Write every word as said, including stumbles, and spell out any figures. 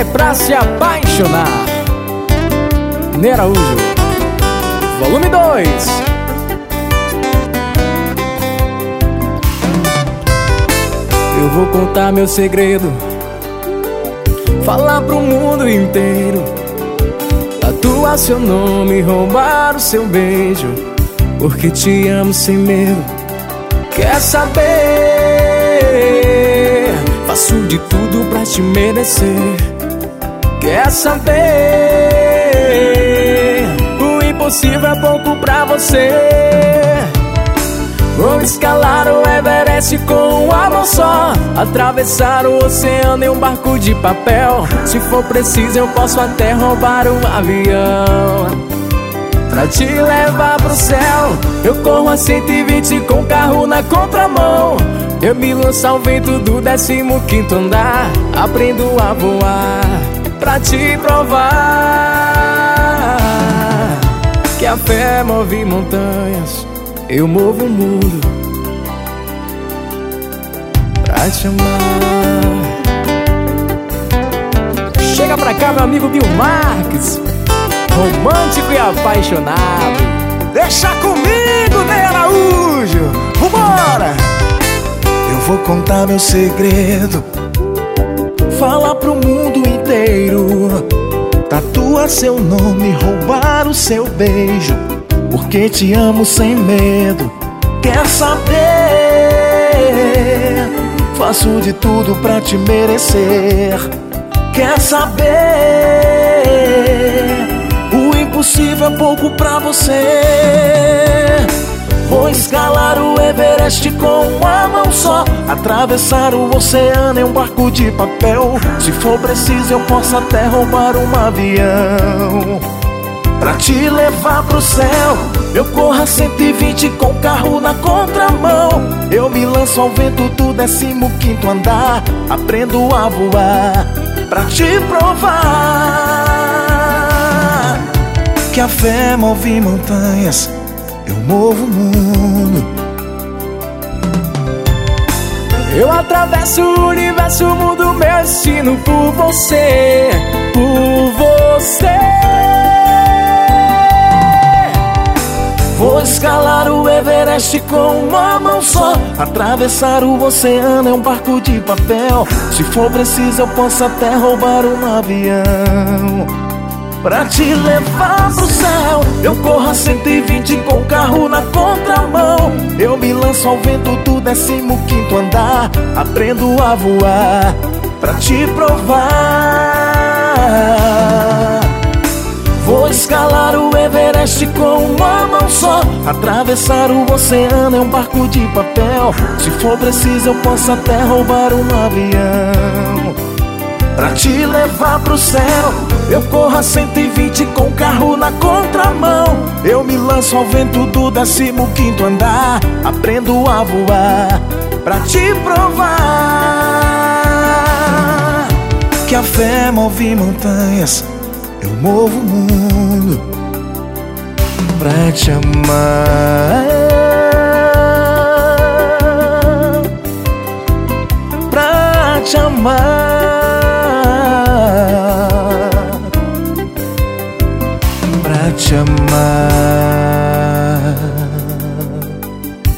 pra se apaixonar. Ney Araújo, volume dois. Eu vou contar meu segredo, falar pro mundo inteiro, tatuar seu nome, roubar o seu beijo, porque te amo sem medo. Quer saber? Faço de tudo pra te merecer. Quer saber? O impossível é pouco pra você. Vou escalar o Everest com uma mão só, atravessar o oceano em um barco de papel. Se for preciso eu posso até roubar um avião pra te levar pro céu. Eu corro a cento e vinte com o carro na contramão. Eu me lanço ao vento do décimo quinto andar. Aprendo a voar pra te provar que a fé move montanhas, eu movo o mundo pra te amar. Chega pra cá, meu amigo Bill Marques, romântico e apaixonado. Deixa comigo, Ney Araújo, vambora! Eu vou contar meu segredo, falar pro mundo inteiro, tatuar seu nome, roubar o seu beijo, porque te amo sem medo. Quer saber? Faço de tudo pra te merecer. Quer saber? O impossível é pouco pra você. Vou escalar o Everest com uma mão só, atravessar o oceano em um barco de papel. Se for preciso eu posso até roubar um avião pra te levar pro céu. Eu corro a cento e vinte com o carro na contramão. Eu me lanço ao vento do décimo quinto andar. Aprendo a voar pra te provar que a fé move montanhas, eu movo o mundo. Eu atravesso o universo, mudo meu destino por você, por você. Vou escalar o Everest com uma mão só, atravessar o oceano em um barco de papel. Se for preciso eu posso até roubar um avião pra te levar pro céu. Eu corro a cento e vinte com o carro na contramão. Eu me lanço ao vento do décimo quinto andar. Aprendo a voar pra te provar. Vou escalar o Everest com uma mão só, atravessar o oceano em um barco de papel. Se for preciso eu posso até roubar um avião pra te levar pro céu. Eu corro a cento e vinte com o carro na contramão. Eu me lanço ao vento do décimo quinto andar. Aprendo a voar pra te provar que a fé move montanhas, eu movo o mundo pra te amar, pra te amar, pra te amar.